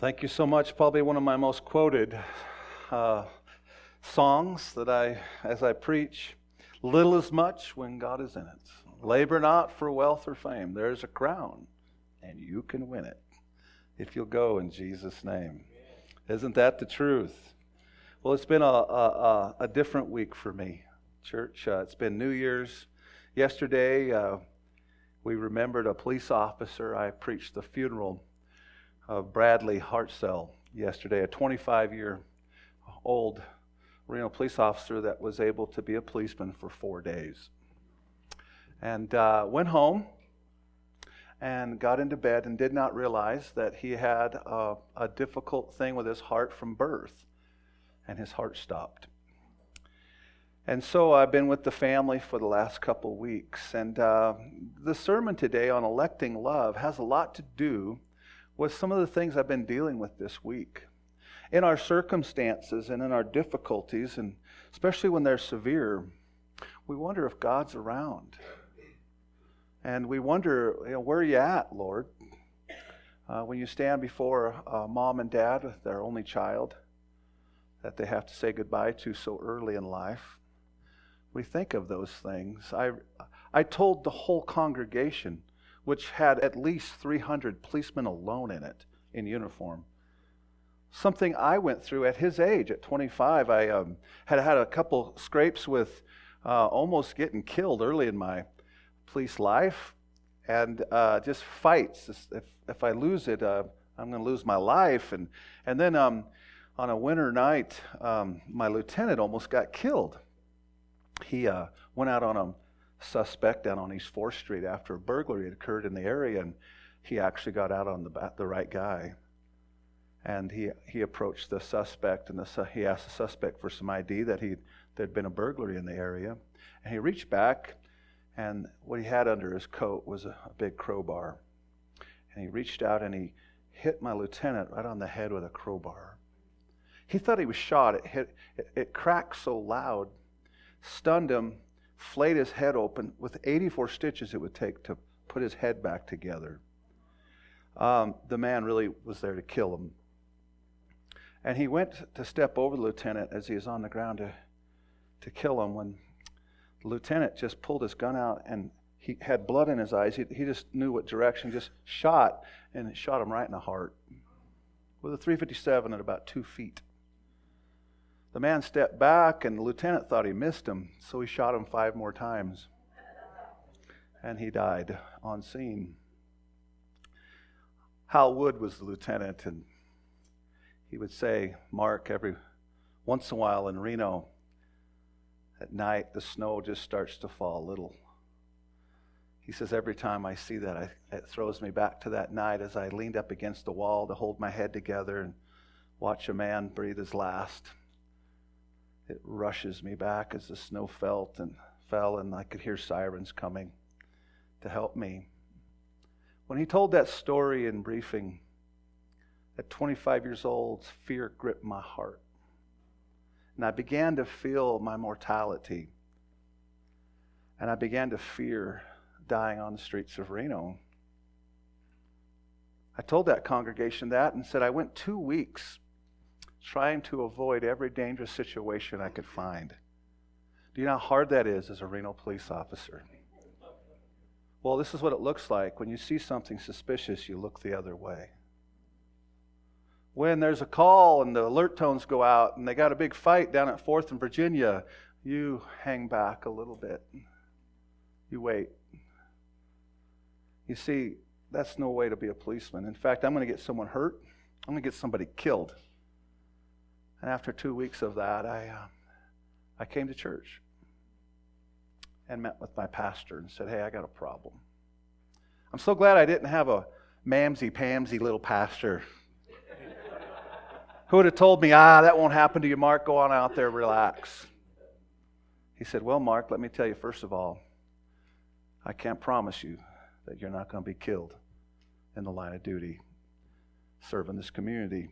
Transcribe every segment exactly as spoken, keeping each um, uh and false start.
Thank you so much. Probably one of my most quoted uh, songs that I, as I preach, little is much when God is in it. Labor not for wealth or fame. There's a crown, and you can win it if you'll go in Jesus' name. Isn't that the truth? Well, it's been a, a, a different week for me, church. Uh, it's been New Year's. Yesterday, uh, we remembered a police officer. I preached the funeral of Bradley Hartzell yesterday, a twenty-five-year-old Reno police officer that was able to be a policeman for four days. And uh, went home and got into bed and did not realize that he had a, a difficult thing with his heart from birth, and his heart stopped. And so I've been with the family for the last couple weeks, and uh, the sermon today on electing love has a lot to do with some of the things I've been dealing with this week. In our circumstances and in our difficulties, and especially when they're severe, we wonder if God's around. And we wonder, you know, where are you at, Lord? Uh, when you stand before uh, mom and dad with their only child that they have to say goodbye to so early in life, we think of those things. I, I told the whole congregation, which had at least three hundred policemen alone in it, in uniform, something I went through at his age, at twenty-five. I um, had had a couple scrapes with uh, almost getting killed early in my police life, and uh, just fights. If if I lose it, uh, I'm going to lose my life. And and then um, on a winter night, um, my lieutenant almost got killed. He uh, went out on a suspect down on East fourth Street after a burglary had occurred in the area, and he actually got out on the the right guy. And he he approached the suspect, and the, he asked the suspect for some I D that he there'd been a burglary in the area. And he reached back, and what he had under his coat was a, a big crowbar. And he reached out and he hit my lieutenant right on the head with a crowbar. He thought he was shot. It hit. It, it cracked so loud, stunned him, flayed his head open with eighty-four stitches it would take to put his head back together. Um, the man really was there to kill him. And he went to step over the lieutenant as he was on the ground to, to kill him, when the lieutenant just pulled his gun out, and he had blood in his eyes. He, he just knew what direction, just shot, and it shot him right in the heart with a three fifty-seven at about two feet. The man stepped back, and the lieutenant thought he missed him, so he shot him five more times. And he died on scene. Hal Wood was the lieutenant, and he would say, Mark, every once in a while in Reno, at night, the snow just starts to fall a little. He says, every time I see that, I, it throws me back to that night as I leaned up against the wall to hold my head together and watch a man breathe his last. It rushes me back as the snow felt and fell, and I could hear sirens coming to help me. When he told that story in briefing, at twenty-five years old, fear gripped my heart. And I began to feel my mortality. And I began to fear dying on the streets of Reno. I told that congregation that and said I went two weeks trying to avoid every dangerous situation I could find. Do you know how hard that is as a Reno police officer? Well, this is what it looks like. When you see something suspicious, you look the other way. When there's a call and the alert tones go out and they got a big fight down at fourth and Virginia, you hang back a little bit. You wait. You see, that's no way to be a policeman. In fact, I'm going to get someone hurt. I'm going to get somebody killed. And after two weeks of that, I uh, I came to church and met with my pastor and said, hey, I got a problem. I'm so glad I didn't have a mamsy-pamsy little pastor who would have told me, ah, that won't happen to you, Mark. Go on out there, relax. He said, well, Mark, let me tell you, first of all, I can't promise you that you're not going to be killed in the line of duty serving this community.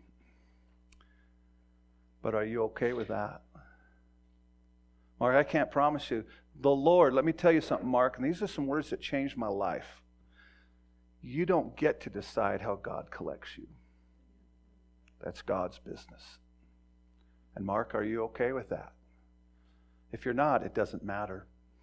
But are you okay with that? Mark, I can't promise you. The Lord, let me tell you something, Mark, and these are some words that changed my life. You don't get to decide how God collects you. That's God's business. And Mark, are you okay with that? If you're not, it doesn't matter.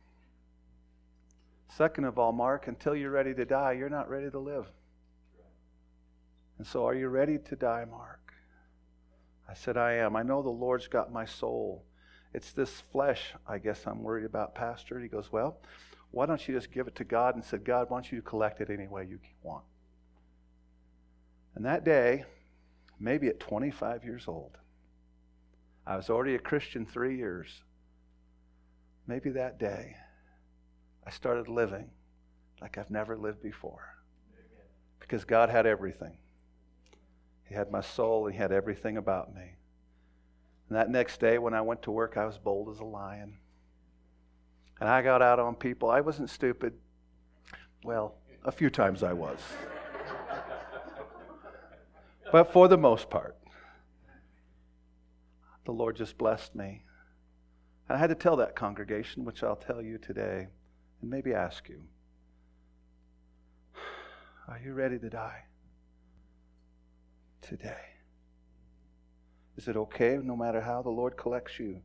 Second of all, Mark, until you're ready to die, you're not ready to live. And so are you ready to die, Mark? I said, I am. I know the Lord's got my soul. It's this flesh, I guess I'm worried about, Pastor. He goes, well, why don't you just give it to God? And said, God, why don't you collect it any way you want? And that day, maybe at twenty-five years old, I was already a Christian three years. Maybe that day, I started living like I've never lived before. Because God had everything. He had my soul. He had everything about me. And that next day when I went to work, I was bold as a lion. And I got out on people. I wasn't stupid. Well, a few times I was. But for the most part, the Lord just blessed me. And I had to tell that congregation, which I'll tell you today, and maybe ask you, are you ready to die today? Is it okay no matter how the Lord collects you?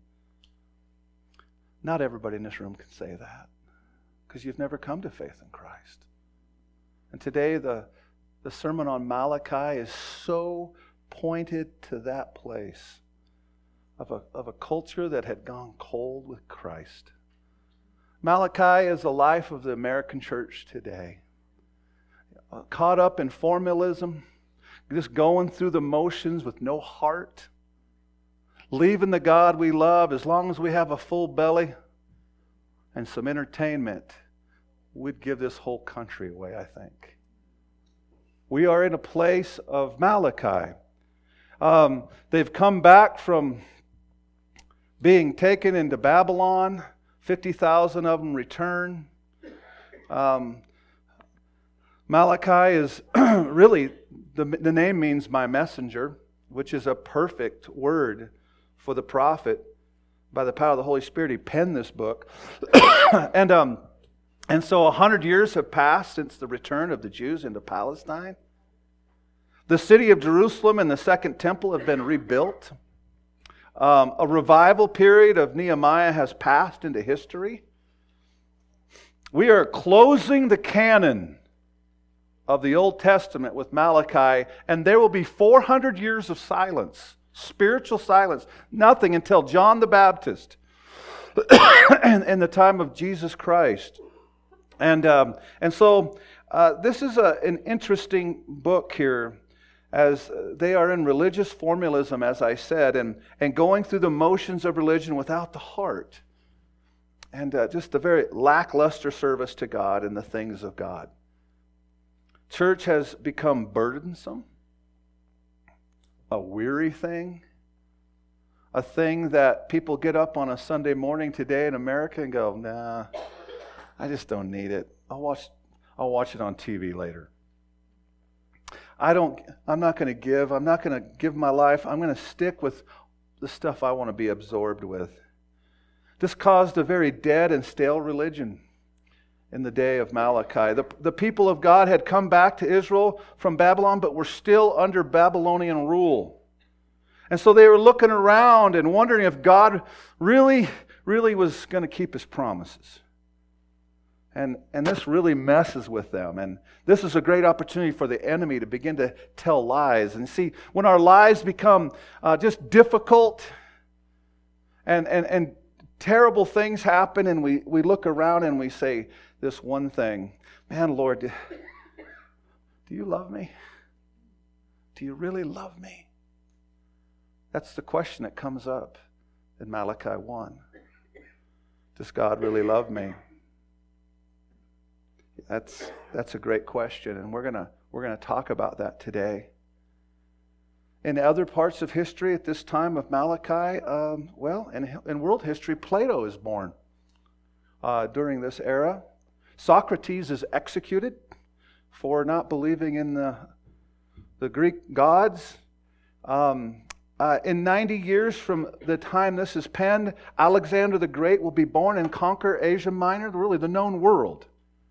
Not everybody in this room can say that because you've never come to faith in Christ. And today the, the sermon on Malachi is so pointed to that place of a, of a culture that had gone cold with Christ. Malachi is the life of the American church today. Caught up in formalism, just going through the motions with no heart, leaving the God we love. As long as we have a full belly and some entertainment, we'd give this whole country away, I think. We are in a place of Malachi. Um, they've come back from being taken into Babylon. fifty thousand of them return. Um, Malachi is really, the, the name means my messenger, which is a perfect word for the prophet. By the power of the Holy Spirit, he penned this book. and um, and so a hundred years have passed since the return of the Jews into Palestine. The city of Jerusalem and the second temple have been rebuilt. Um, a revival period of Nehemiah has passed into history. We are closing the canon of the Old Testament with Malachi, and there will be four hundred years of silence, spiritual silence, nothing until John the Baptist and, and the time of Jesus Christ. And um, and so uh, this is a, an interesting book here, as they are in religious formalism, as I said, and, and going through the motions of religion without the heart. And uh, just a very lackluster service to God and the things of God. Church has become burdensome, a weary thing, a thing that people get up on a Sunday morning today in America and go, nah, I just don't need it. I'll watch, I'll watch it on T V later. I don't, I'm not going to give. I'm not going to give my life. I'm going to stick with the stuff I want to be absorbed with. This caused a very dead and stale religion in the day of Malachi. The, the people of God had come back to Israel from Babylon, but were still under Babylonian rule. And so they were looking around and wondering if God really, really was going to keep His promises. And, and this really messes with them. And this is a great opportunity for the enemy to begin to tell lies. And see, when our lives become uh, just difficult and, and, and terrible things happen, and we, we look around and we say this one thing, man, Lord, do, do you love me? Do you really love me? That's the question that comes up in Malachi one. Does God really love me? That's that's a great question, and we're gonna we're gonna talk about that today. In other parts of history at this time of Malachi, um, well, in, in world history, Plato is born uh, during this era. Socrates is executed for not believing in the the Greek gods. Um, uh, in ninety years from the time this is penned, Alexander the Great will be born and conquer Asia Minor, really the known world.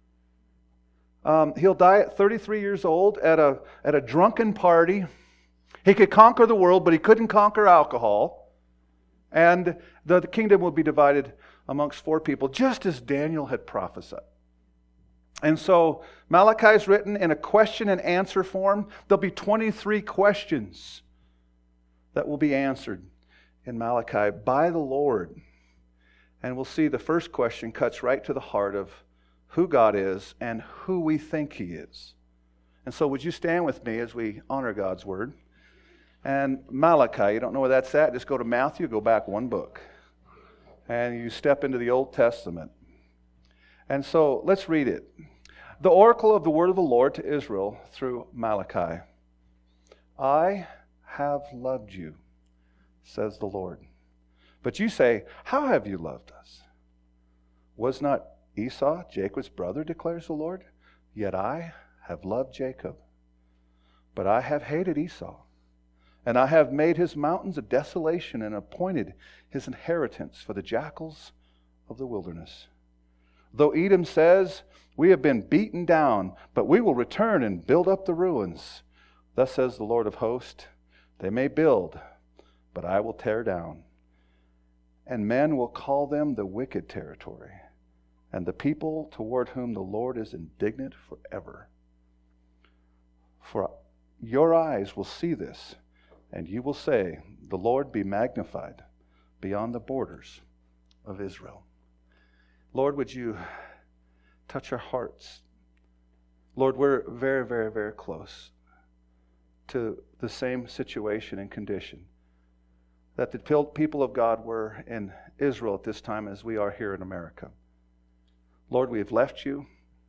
Um, he'll die at thirty-three years old at a at a drunken party He could conquer the world, but he couldn't conquer alcohol. And the, the kingdom would be divided amongst four people, just as Daniel had prophesied. And so Malachi is written in a question and answer form. There'll be twenty-three questions that will be answered in Malachi by the Lord. And we'll see the first question cuts right to the heart of who God is and who we think He is. And so would you stand with me as we honor God's Word? And Malachi, you don't know where that's at? Just go to Matthew, go back one book. And you step into the Old Testament. And so let's read it. The oracle of the word of the Lord to Israel through Malachi. I have loved you, says the Lord. But you say, how have you loved us? Was not Esau Jacob's brother, declares the Lord? Yet I have loved Jacob. But I have hated Esau. And I have made his mountains a desolation and appointed his inheritance for the jackals of the wilderness. Though Edom says, we have been beaten down, but we will return and build up the ruins. Thus says the Lord of hosts, they may build, but I will tear down. And men will call them the wicked territory, and the people toward whom the Lord is indignant forever. For your eyes will see this, and you will say, the Lord be magnified beyond the borders of Israel. Lord, would you touch our hearts? Lord, we're very, very, very close to the same situation and condition that the people of God were in Israel at this time as we are here in America. Lord, we have left you.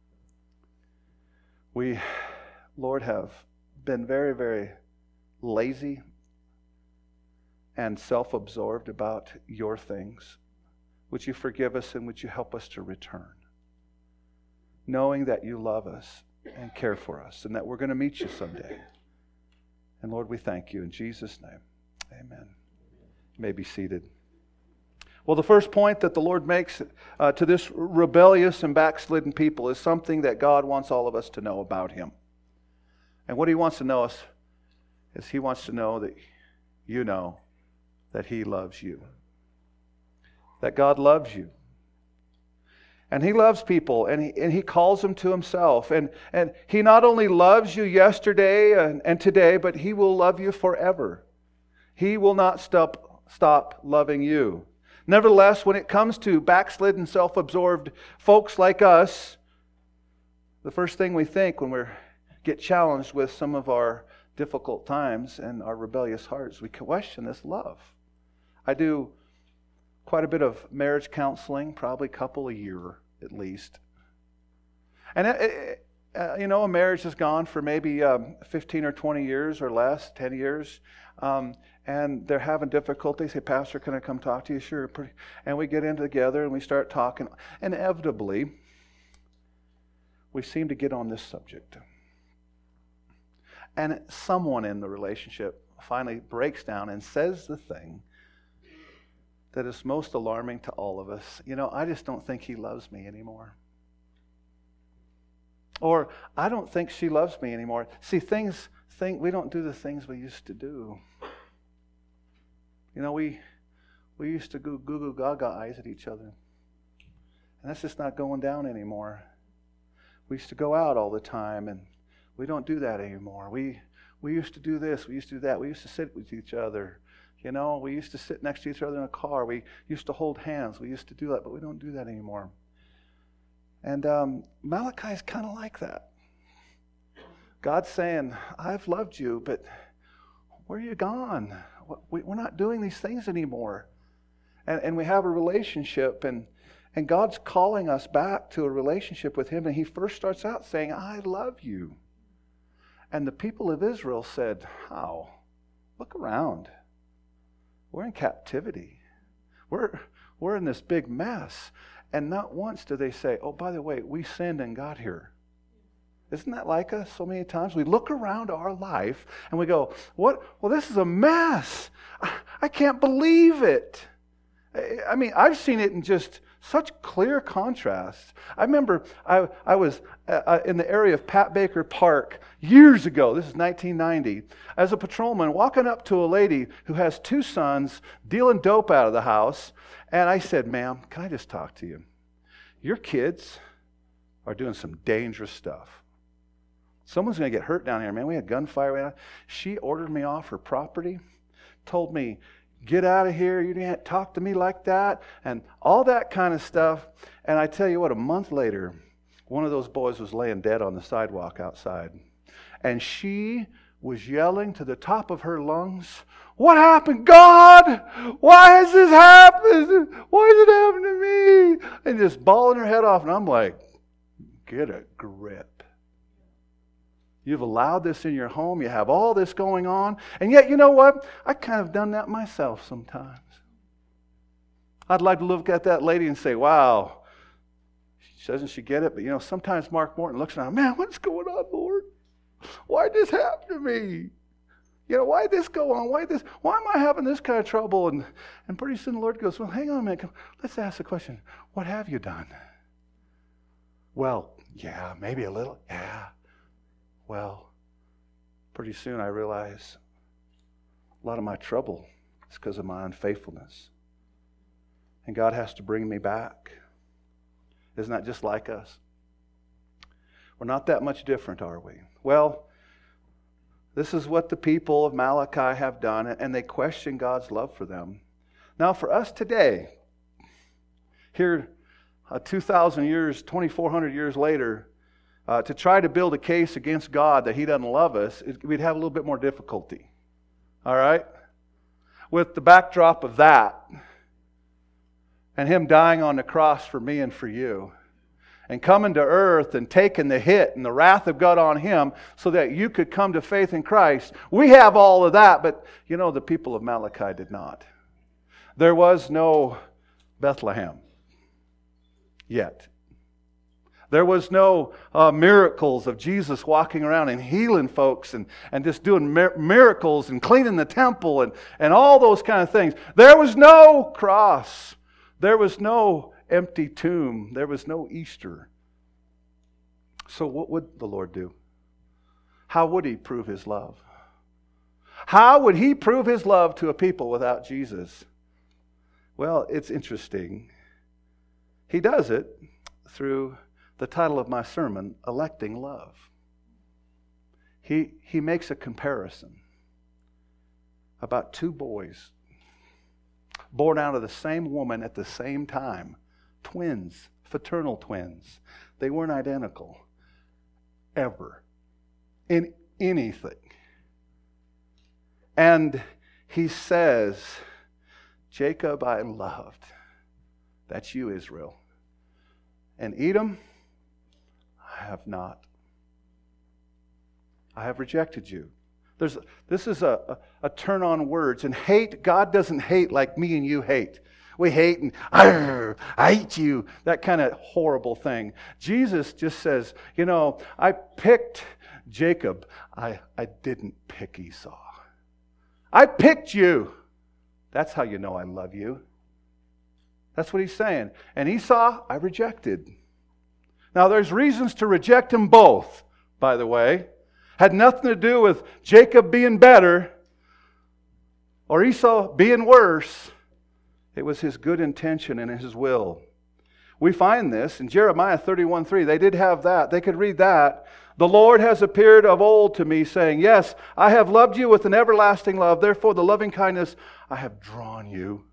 We, Lord, have been very, very lazy and self-absorbed about your things. Would you forgive us and would you help us to return? Knowing that you love us and care for us and that we're going to meet you someday. And Lord, we thank you in Jesus' name. Amen. You may be seated. Well, the first point that the Lord makes uh, to this rebellious and backslidden people is something that God wants all of us to know about Him. And what He wants to know us is He wants to know that you know that He loves you. That God loves you. And He loves people, and He, and he calls them to Himself. And, and He not only loves you yesterday and, and today, but He will love you forever. He will not stop, stop loving you. Nevertheless, when it comes to backslidden, self-absorbed folks like us, the first thing we think when we get challenged with some of our difficult times and our rebellious hearts, we question this love. I do quite a bit of marriage counseling, probably a couple a year at least. And, it, it, uh, you know, a marriage has gone for maybe um, fifteen or twenty years or less, ten years, um, and they're having difficulty. Say, Pastor, can I come talk to you? Sure. And we get in together and we start talking. Inevitably, we seem to get on this subject. And someone in the relationship finally breaks down and says the thing that is most alarming to all of us. You know, I just don't think he loves me anymore. Or, I don't think she loves me anymore. See, things, think we don't do the things we used to do. You know, we we used to go goo goo gaga eyes at each other. And that's just not going down anymore. We used to go out all the time, and we don't do that anymore. We we used to do this, we used to do that. We used to sit with each other. You know, we used to sit next to each other in a car. We used to hold hands. We used to do that, but we don't do that anymore. And um, Malachi is kind of like that. God's saying, I've loved you, but where are you gone? We're not doing these things anymore. And, and we have a relationship, and, and God's calling us back to a relationship with Him. And He first starts out saying, I love you. And the people of Israel said, how? Look around. We're in captivity. We're, we're in this big mess. And not once do they say, oh, by the way, we sinned and got here. Isn't that like us so many times? We look around our life and we go, what? Well, this is a mess. I, I can't believe it. I mean, I've seen it in just Such clear contrasts. I remember I, I was uh, in the area of Pat Baker Park years ago. This is nineteen ninety. As a patrolman, walking up to a lady who has two sons dealing dope out of the house. And I said, ma'am, can I just talk to you? Your kids are doing some dangerous stuff. Someone's going to get hurt down here, man. We had gunfire. Right now. She ordered me off her property, told me, get out of here, you can't talk to me like that, and all that kind of stuff. And I tell you what, a month later, one of those boys was laying dead on the sidewalk outside. And she was yelling to the top of her lungs, what happened, God? Why has this happened? Why did it happen to me? And just bawling her head off. And I'm like, get a grip. You've allowed this in your home. You have all this going on. And yet, you know what? I kind of done that myself sometimes. I'd like to look at that lady and say, wow, doesn't she get it? But, you know, sometimes Mark Morton looks around, man, what's going on, Lord? Why did this happen to me? You know, why did this go on? Why this? Why am I having this kind of trouble? And, and pretty soon the Lord goes, well, hang on a minute. Let's ask the question, what have you done? Well, yeah, maybe a little. Yeah. Well, pretty soon I realize a lot of my trouble is because of my unfaithfulness. And God has to bring me back. Isn't that just like us? We're not that much different, are we? Well, this is what the people of Malachi have done, and they question God's love for them. Now, for us today, here uh, two thousand years, twenty-four hundred years later, Uh, to try to build a case against God that He doesn't love us, it, we'd have a little bit more difficulty. All right? With the backdrop of that, and Him dying on the cross for me and for you, and coming to earth and taking the hit and the wrath of God on Him so that you could come to faith in Christ, we have all of that, but you know, the people of Malachi did not. There was no Bethlehem yet. There was no uh, miracles of Jesus walking around and healing folks and, and just doing mir- miracles and cleaning the temple and, and all those kind of things. There was no cross. There was no empty tomb. There was no Easter. So what would the Lord do? How would He prove His love? How would He prove His love to a people without Jesus? Well, it's interesting. He does it through the title of my sermon, Electing Love. He, he makes a comparison about two boys born out of the same woman at the same time. Twins, fraternal twins. They weren't identical ever in anything. And he says, Jacob I loved. That's you, Israel. And Edom, I have not. I have rejected you. There's, this is a, a, a turn on words. And hate, God doesn't hate like me and you hate. We hate and, I hate you. That kind of horrible thing. Jesus just says, you know, I picked Jacob. I, I didn't pick Esau. I picked you. That's how you know I love you. That's what he's saying. And Esau, I rejected. Now, there's reasons to reject them both, by the way. Had nothing to do with Jacob being better or Esau being worse. It was his good intention and his will. We find this in Jeremiah thirty-one three. They did have that. They could read that. The Lord has appeared of old to me, saying, yes, I have loved you with an everlasting love. Therefore, the loving kindness I have drawn you.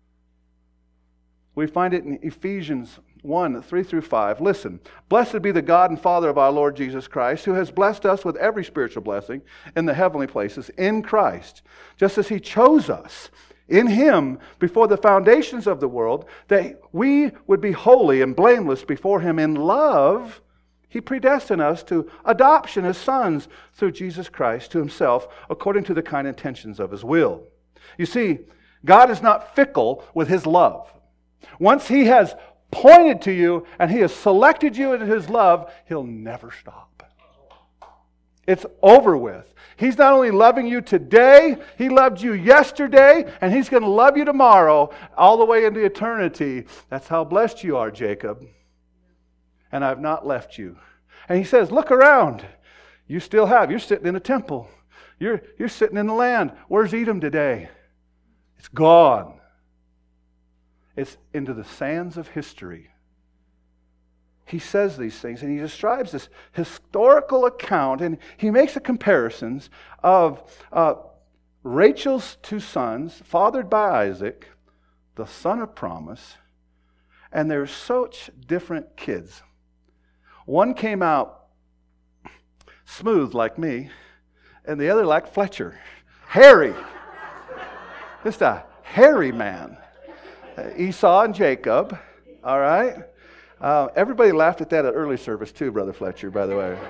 We find it in Ephesians one, three through five. Listen, blessed be the God and Father of our Lord Jesus Christ, who has blessed us with every spiritual blessing in the heavenly places in Christ, just as He chose us in Him before the foundations of the world, that we would be holy and blameless before Him. In love, He predestined us to adoption as sons through Jesus Christ to Himself, according to the kind intentions of His will. You see, God is not fickle with His love. Once He has pointed to you and He has selected you in His love, He'll never stop. It's over with. He's not only loving you today, He loved you yesterday, and He's going to love you tomorrow, all the way into eternity. That's how blessed you are, Jacob. And I've not left you. And He says, look around. You still have. You're sitting in a temple. You're, you're sitting in the land. Where's Edom today? It's gone. It's into the sands of history. He says these things, and he describes this historical account, and he makes the comparisons of uh, Rachel's two sons, fathered by Isaac, the son of promise, and they're such different kids. One came out smooth like me, and the other like Fletcher, hairy. Just a hairy man. Uh, Esau and Jacob, all right? Uh, everybody laughed at that at early service too, Brother Fletcher, by the way.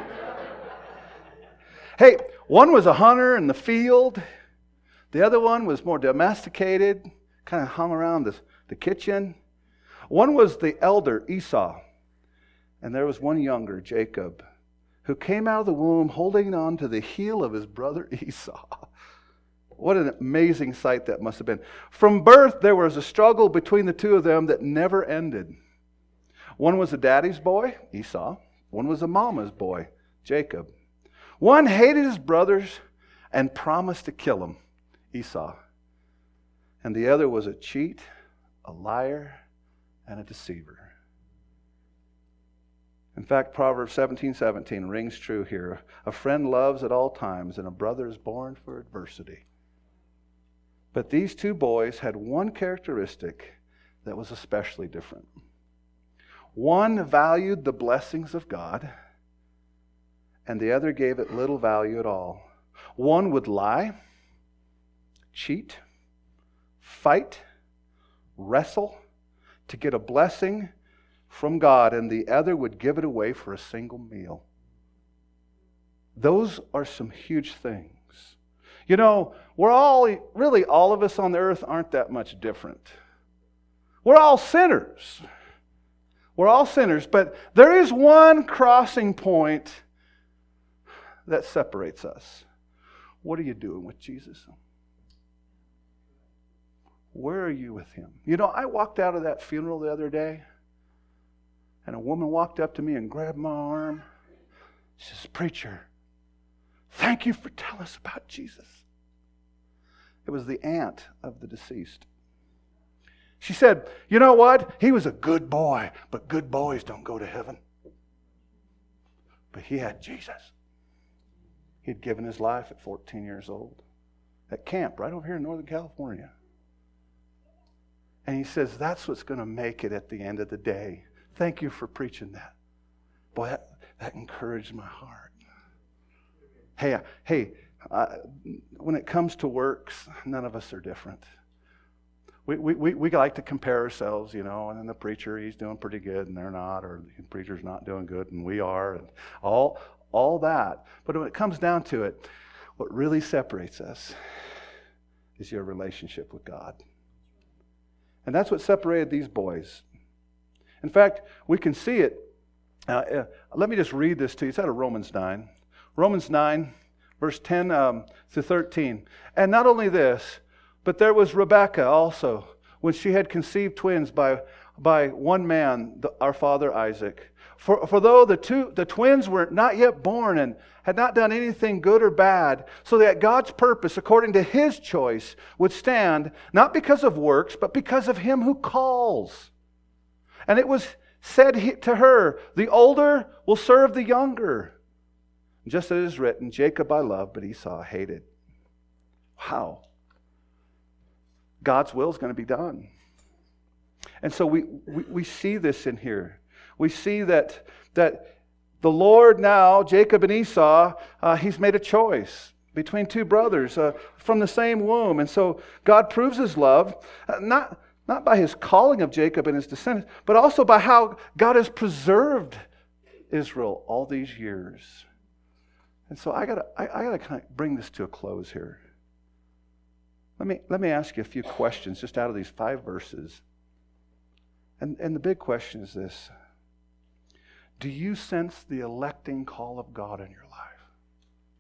Hey, one was a hunter in the field. The other one was more domesticated, kind of hung around the, the kitchen. One was the elder, Esau. And there was one younger, Jacob, who came out of the womb holding on to the heel of his brother Esau. What an amazing sight that must have been. From birth, there was a struggle between the two of them that never ended. One was a daddy's boy, Esau. One was a mama's boy, Jacob. One hated his brothers and promised to kill them, Esau. And the other was a cheat, a liar, and a deceiver. In fact, Proverbs seventeen seventeen rings true here. A friend loves at all times, and a brother is born for adversity. But these two boys had one characteristic that was especially different. One valued the blessings of God, and the other gave it little value at all. One would lie, cheat, fight, wrestle to get a blessing from God, and the other would give it away for a single meal. Those are some huge things. You know, we're all, really all of us on the earth aren't that much different. We're all sinners. We're all sinners, but there is one crossing point that separates us. What are you doing with Jesus? Where are you with Him? You know, I walked out of that funeral the other day, and a woman walked up to me and grabbed my arm. She says, "Preacher, thank you for telling us about Jesus." It was the aunt of the deceased. She said, "You know what? He was a good boy, but good boys don't go to heaven. But he had Jesus. He'd given his life at fourteen years old at camp right over here in Northern California. And he says, that's what's going to make it at the end of the day. Thank you for preaching that." Boy, that, that encouraged my heart. Hey, hey, uh, when it comes to works, none of us are different. We, we we we like to compare ourselves, you know, and then the preacher, he's doing pretty good and they're not, or the preacher's not doing good and we are, and all all that. But when it comes down to it, what really separates us is your relationship with God. And that's what separated these boys. In fact, we can see it. Uh, uh, let me just read this to you. It's out of Romans nine. Romans nine, verse ten um, to thirteen. And not only this, but there was Rebekah also, when she had conceived twins by, by one man, the, our father Isaac. For, for though the two the twins were not yet born and had not done anything good or bad, so that God's purpose, according to His choice, would stand, not because of works, but because of Him who calls. And it was said to her, "The older will serve the younger." Just as it is written, "Jacob I love, but Esau I hated." Wow. God's will is going to be done. And so we, we, we see this in here. We see that, that the Lord now, Jacob and Esau, uh, He's made a choice between two brothers uh, from the same womb. And so God proves His love, uh, not, not by His calling of Jacob and his descendants, but also by how God has preserved Israel all these years. And so I gotta, I, I gotta kind of bring this to a close here. Let me, let me ask you a few questions just out of these five verses. And, and the big question is this. Do you sense the electing call of God in your life?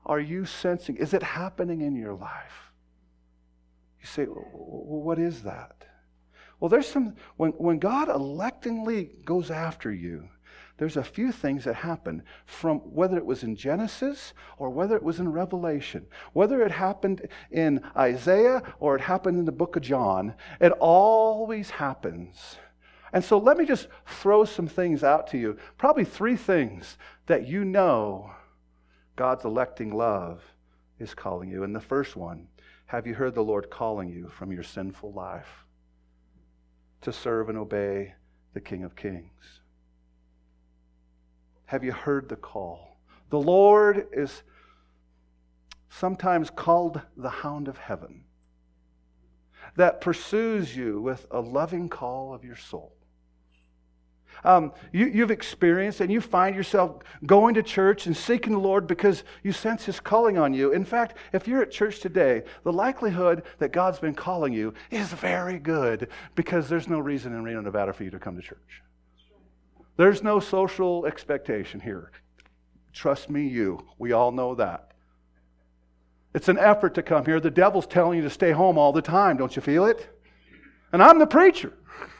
are you sensing? Is it happening in your life? You say, well, what is that? Well, there's some, when, when God electingly goes after you, there's a few things that happen from whether it was in Genesis or whether it was in Revelation, whether it happened in Isaiah or it happened in the book of John, it always happens. And so let me just throw some things out to you. Probably three things that you know God's electing love is calling you. And the first one, have you heard the Lord calling you from your sinful life to serve and obey the King of Kings? Have you heard the call? The Lord is sometimes called the Hound of Heaven that pursues you with a loving call of your soul. Um, you, you've experienced and you find yourself going to church and seeking the Lord because you sense His calling on you. In fact, if you're at church today, the likelihood that God's been calling you is very good because there's no reason in Reno, Nevada for you to come to church. There's no social expectation here. Trust me, you. We all know that. It's an effort to come here. The devil's telling you to stay home all the time. Don't you feel it? And I'm the preacher.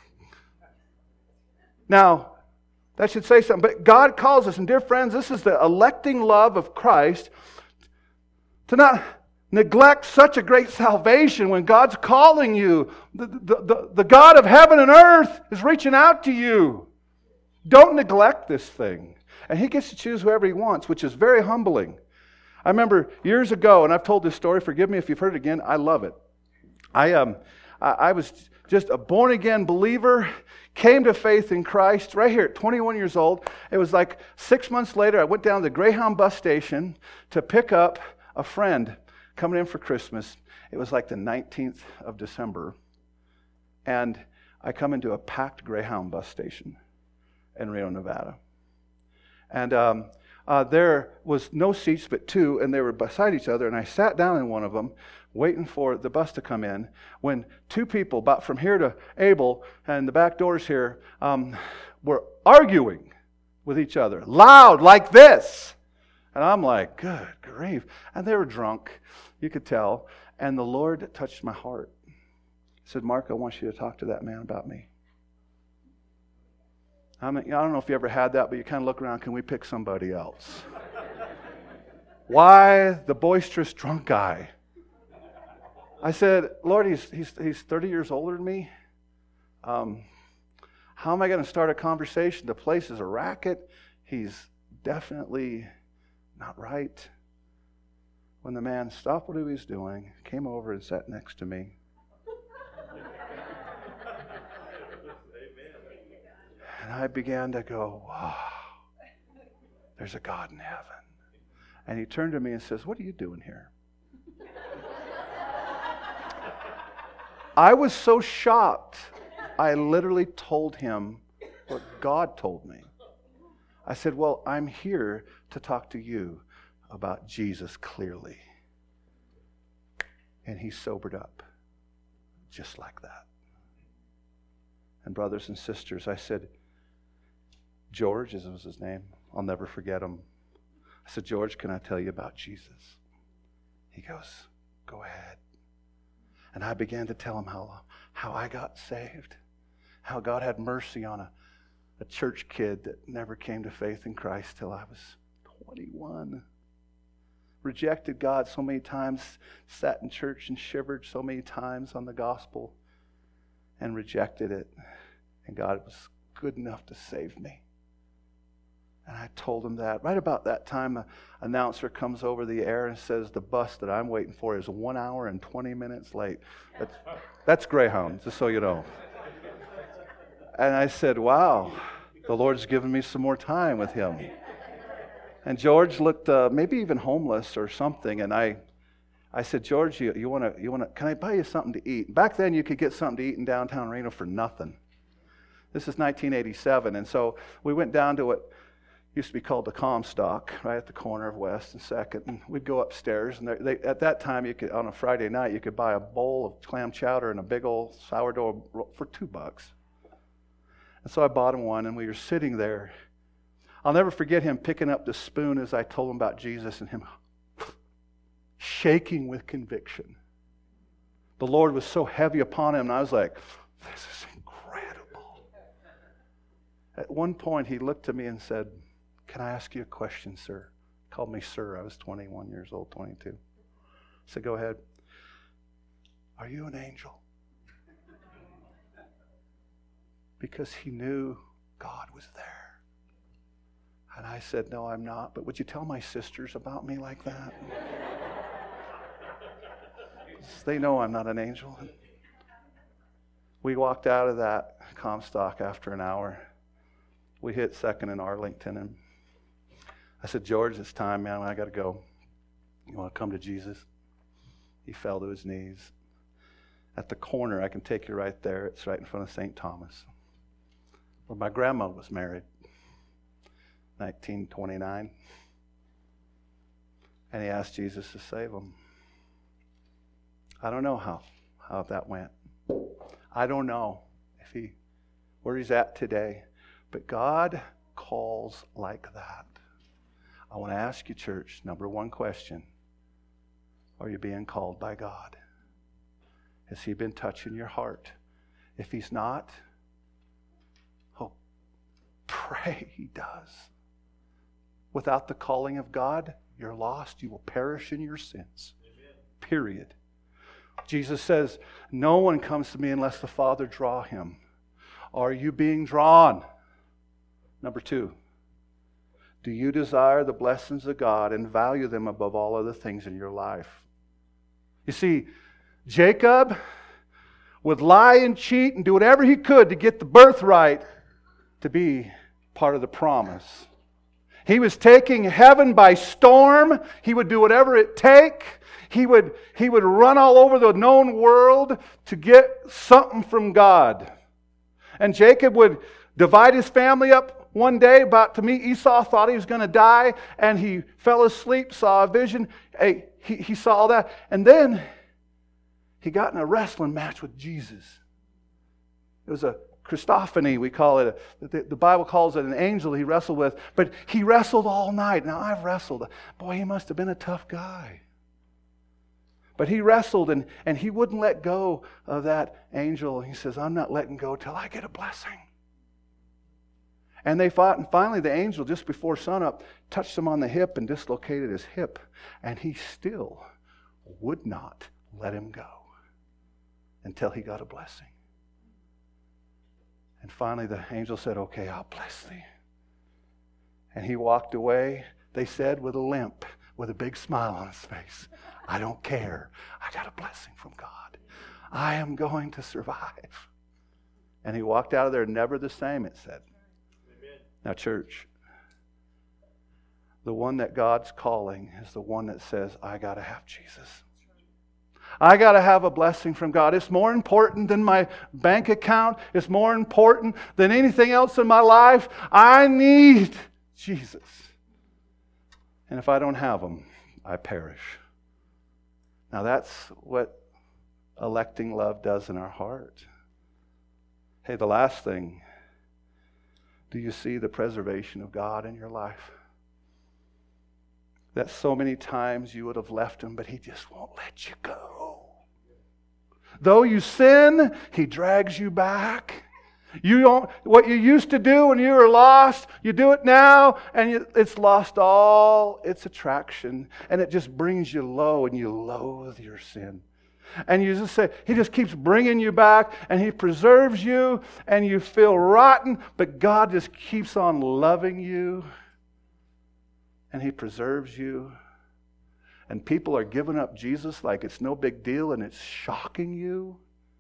Now, that should say something. But God calls us, and dear friends, this is the electing love of Christ, to not neglect such a great salvation when God's calling you. The, the, the, the God of heaven and earth is reaching out to you. Don't neglect this thing. And He gets to choose whoever He wants, which is very humbling. I remember years ago, and I've told this story, forgive me if you've heard it again, I love it. I um, I, I was just a born-again believer, came to faith in Christ right here at twenty-one years old. It was like six months later, I went down to the Greyhound bus station to pick up a friend coming in for Christmas. It was like the nineteenth of December. And I come into a packed Greyhound bus station in Reno, Nevada. And um, uh, there was no seats but two, and they were beside each other, and I sat down in one of them, waiting for the bus to come in, when two people, about from here to Abel, and the back doors here, um, were arguing with each other, loud, like this. And I'm like, good grief. And they were drunk, you could tell, and the Lord touched my heart. He said, Mark, I want you to talk to that man about me. I mean, I don't know if you ever had that, but you kind of look around, can we pick somebody else? Why the boisterous drunk guy? I said, Lord, he's he's he's thirty years older than me. Um, how am I going to start a conversation? The place is a racket. He's definitely not right. When the man stopped what he was doing, came over and sat next to me. And I began to go, wow, there's a God in heaven. And he turned to me and says, what are you doing here? I was so shocked, I literally told him what God told me. I said, well, I'm here to talk to you about Jesus clearly. And he sobered up, just like that. And brothers and sisters, I said, George, as was his name, I'll never forget him. I said, George, can I tell you about Jesus? He goes, go ahead. And I began to tell him how, how I got saved, how God had mercy on a, a church kid that never came to faith in Christ till I was twenty-one. Rejected God so many times, sat in church and shivered so many times on the gospel and rejected it. And God was good enough to save me. And I told him that. Right about that time, an announcer comes over the air and says, the bus that I'm waiting for is one hour and twenty minutes late. That's, that's Greyhound, just so you know. And I said, wow, the Lord's given me some more time with him. And George looked uh, maybe even homeless or something. And I I said, George, you, you want to, you want to, can I buy you something to eat? Back then, you could get something to eat in downtown Reno for nothing. This is nineteen eighty-seven. And so we went down to what used to be called the Comstock, right at the corner of West and Second. And we'd go upstairs. And they, at that time, you could on a Friday night, you could buy a bowl of clam chowder and a big old sourdough roll for two bucks. And so I bought him one, and we were sitting there. I'll never forget him picking up the spoon as I told him about Jesus and him shaking with conviction. The Lord was so heavy upon him, and I was like, this is incredible. At one point, he looked at me and said, can I ask you a question, sir? He called me sir. I was twenty-one years old, twenty-two. I said, go ahead. Are you an angel? Because he knew God was there. And I said, no, I'm not. But would you tell my sisters about me like that? They know I'm not an angel. We walked out of that Comstock after an hour. We hit Second in Arlington. And I said, George, it's time, man. I got to go. You want to come to Jesus? He fell to his knees. At the corner, I can take you right there. It's right in front of Saint Thomas, where my grandma was married, nineteen twenty-nine. And he asked Jesus to save him. I don't know how, how that went. I don't know if he where he's at today. But God calls like that. I want to ask you, church, number one question. Are you being called by God? Has he been touching your heart? If he's not, oh, pray he does. Without the calling of God, you're lost. You will perish in your sins. Amen. Period. Jesus says, no one comes to me unless the Father draw him. Are you being drawn? Number two, do you desire the blessings of God and value them above all other things in your life? You see, Jacob would lie and cheat and do whatever he could to get the birthright to be part of the promise. He was taking heaven by storm. He would do whatever it take. He would, he would run all over the known world to get something from God. And Jacob would divide his family up one day, about to meet Esau, thought he was going to die, and he fell asleep, saw a vision. Hey, he, he saw all that. And then he got in a wrestling match with Jesus. It was a Christophany, we call it. The, the Bible calls it an angel he wrestled with. But he wrestled all night. Now, I've wrestled. Boy, he must have been a tough guy. But he wrestled, and, and he wouldn't let go of that angel. He says, I'm not letting go till I get a blessing. And they fought, and finally the angel, just before sunup, touched him on the hip and dislocated his hip. And he still would not let him go until he got a blessing. And finally the angel said, okay, I'll bless thee. And he walked away, they said, with a limp, with a big smile on his face. I don't care. I got a blessing from God. I am going to survive. And he walked out of there never the same, it said. Now, church, the one that God's calling is the one that says, I got to have Jesus. I got to have a blessing from God. It's more important than my bank account. It's more important than anything else in my life. I need Jesus. And if I don't have him, I perish. Now, that's what electing love does in our heart. Hey, the last thing. Do you see the preservation of God in your life? That so many times you would have left him, but he just won't let you go. Though you sin, he drags you back. You don't, what you used to do when you were lost, you do it now, and you, it's lost all its attraction. And it just brings you low, and you loathe your sin. And you just say, he just keeps bringing you back, and he preserves you, and you feel rotten, but God just keeps on loving you, and he preserves you. And people are giving up Jesus like it's no big deal, and it's shocking you.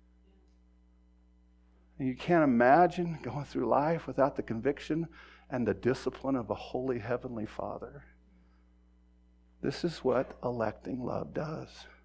And you can't imagine going through life without the conviction and the discipline of a holy heavenly Father. This is what electing love does.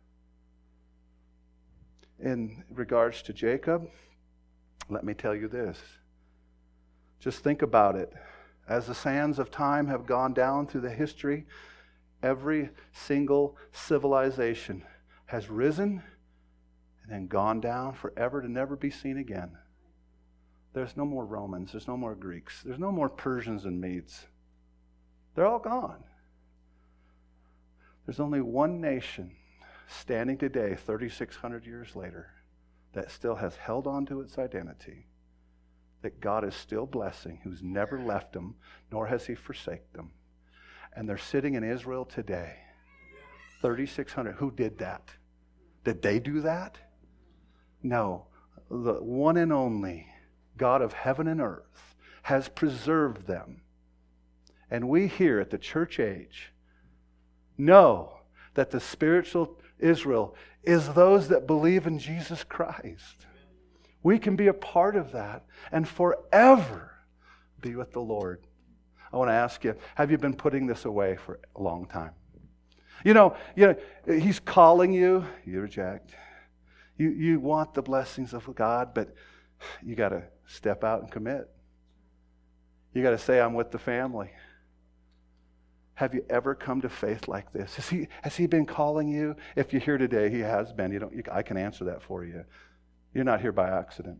In regards to Jacob, let me tell you this. Just think about it. As the sands of time have gone down through the history, every single civilization has risen and then gone down forever to never be seen again. There's no more Romans. There's no more Greeks. There's no more Persians and Medes. They're all gone. There's only one nation standing today, thirty-six hundred years later, that still has held on to its identity, that God is still blessing, who's never left them, nor has he forsaken them. And they're sitting in Israel today. thirty-six hundred. Who did that? Did they do that? No. The one and only God of heaven and earth has preserved them. And we here at the church age know that the spiritual Israel is those that believe in Jesus Christ. We can be a part of that and forever be with the Lord. I want to ask you, have you been putting this away for a long time? You know, you know, he's calling you, you reject. You, you want the blessings of God, but you got to step out and commit. You got to say, I'm with the family. Have you ever come to faith like this? Has he, has he been calling you? If you're here today, he has been. You don't, you, I can answer that for you. You're not here by accident.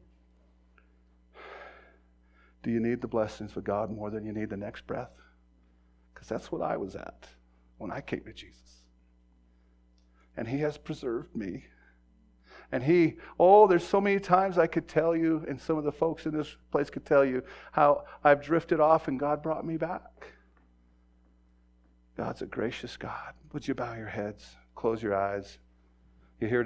Do you need the blessings of God more than you need the next breath? Because that's what I was at when I came to Jesus. And he has preserved me. And he, oh, there's so many times I could tell you, and some of the folks in this place could tell you, how I've drifted off and God brought me back. God's a gracious God. Would you bow your heads, close your eyes?